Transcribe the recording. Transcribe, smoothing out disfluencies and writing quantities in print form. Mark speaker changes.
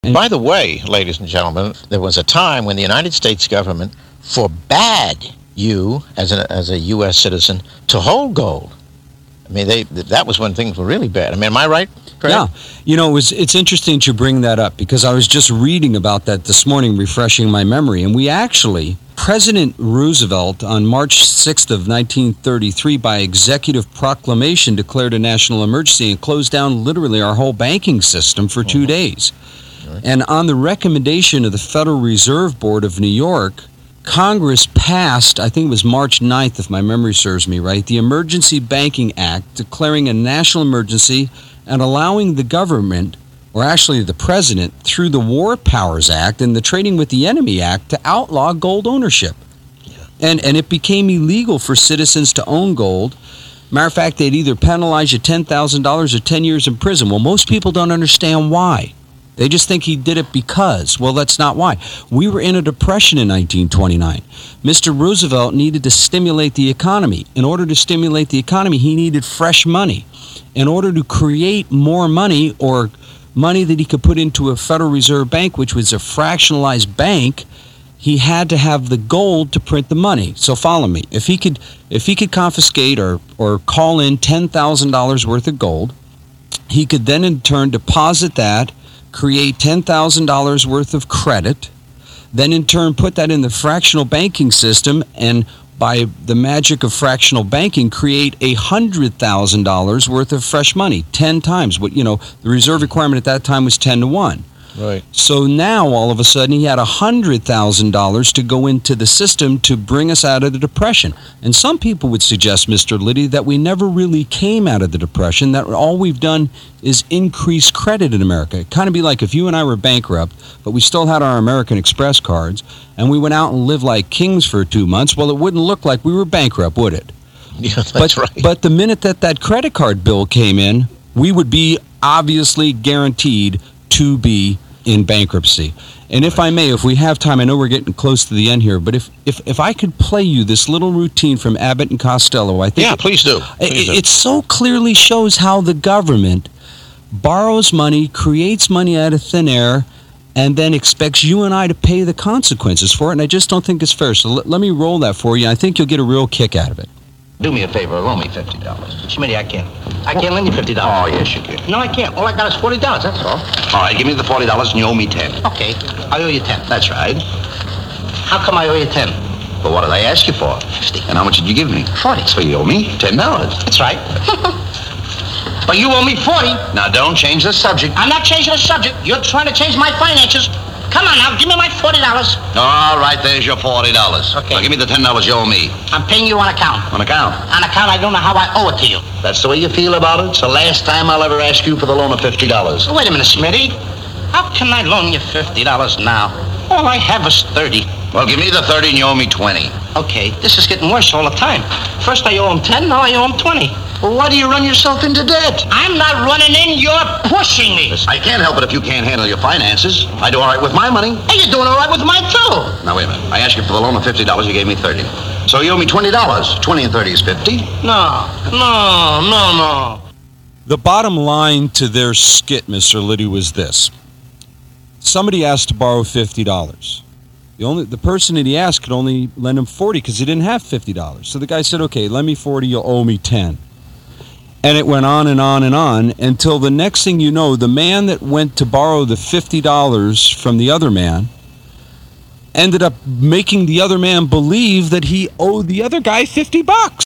Speaker 1: By the way, ladies and gentlemen, there was a time when the United States government forbade you, as a U.S. citizen, to hold gold. I mean, that was when things were really bad. I mean, am I right, Craig?
Speaker 2: Yeah. It's interesting to bring that up because I was just reading about that this morning, refreshing my memory. And President Roosevelt, on March 6th of 1933, by executive proclamation, declared a national emergency and closed down literally our whole banking system for 2 days. And on the recommendation of the Federal Reserve Board of New York, Congress passed, I think it was March 9th, if my memory serves me right, the Emergency Banking Act, declaring a national emergency and allowing the government, or actually the president, through the War Powers Act and the Trading with the Enemy Act, to outlaw gold ownership. And it became illegal for citizens to own gold. Matter of fact, they'd either penalize you $10,000 or 10 years in prison. Well, most people don't understand why. They just think he did it because. Well, that's not why. We were in a depression in 1929. Mr. Roosevelt needed to stimulate the economy. In order to stimulate the economy, he needed fresh money. In order to create more money, or money that he could put into a Federal Reserve Bank, which was a fractionalized bank, he had to have the gold to print the money. So follow me. If he could confiscate or call in $10,000 worth of gold, he could then in turn deposit that, create $10,000 worth of credit, then in turn put that in the fractional banking system, and by the magic of fractional banking, create $100,000 worth of fresh money, 10 times. The reserve requirement at that time was 10 to 1.
Speaker 1: Right.
Speaker 2: So now, all of a sudden, he had $100,000 to go into the system to bring us out of the Depression. And some people would suggest, Mr. Liddy, that we never really came out of the Depression, that all we've done is increase credit in America. It'd kind of be like if you and I were bankrupt, but we still had our American Express cards, and we went out and lived like kings for 2 months. Well, it wouldn't look like we were bankrupt, would it?
Speaker 1: Yeah, that's right.
Speaker 2: But the minute that credit card bill came in, we would be obviously guaranteed to be in bankruptcy. And if I may, if we have time, I know we're getting close to the end here, but if I could play you this little routine from Abbott and Costello, I think...
Speaker 1: Yeah, please do.
Speaker 2: It so clearly shows how the government borrows money, creates money out of thin air, and then expects you and I to pay the consequences for it, and I just don't think it's fair. So let me roll that for you. I think you'll get a real kick out of it.
Speaker 3: Do me a favor, loan me $50. Schmitty, I can't lend you $50.
Speaker 1: Oh, yes, you can.
Speaker 3: No, I can't. All I got is $40, that's all. All right, give me the $40 and you owe me 10. Okay, I owe you 10. That's right. How come I owe you 10?
Speaker 1: But what did I ask you for?
Speaker 3: 50.
Speaker 1: And how much did you give me?
Speaker 3: 40.
Speaker 1: So you owe me $10.
Speaker 3: That's right. But you owe me 40.
Speaker 1: Now, don't change the subject.
Speaker 3: I'm not changing the subject. You're trying to change my finances. Come on now, give me my $40.
Speaker 1: All right, there's your $40.
Speaker 3: Okay.
Speaker 1: Now, give me the $10 you owe me.
Speaker 3: I'm paying you on account.
Speaker 1: On account?
Speaker 3: On account, I don't know how I owe it to you.
Speaker 1: That's the way you feel about it? It's the last time I'll ever ask you for the loan of $50.
Speaker 3: Wait a minute, Smitty. How can I loan you $50 now? All I have is 30.
Speaker 1: Well, give me the 30 and you owe me 20.
Speaker 3: Okay, this is getting worse all the time. First I owe him 10, now I owe him 20.
Speaker 1: Well, why do you run yourself into debt?
Speaker 3: I'm not running in, you're pushing me.
Speaker 1: I can't help it if you can't handle your finances. I do all right with my money.
Speaker 3: Hey, you're doing all right with mine, too.
Speaker 1: Now, wait a minute. I asked you for the loan of $50, you gave me 30. So you owe me $20. 20 and 30 is 50.
Speaker 3: No.
Speaker 2: The bottom line to their skit, Mr. Liddy, was this. Somebody asked to borrow $50. The person that he asked could only lend him $40 because he didn't have $50. So the guy said, okay, lend me $40, you'll owe me 10. And it went on and on and on until the next thing you know, the man that went to borrow the $50 from the other man ended up making the other man believe that he owed the other guy $50.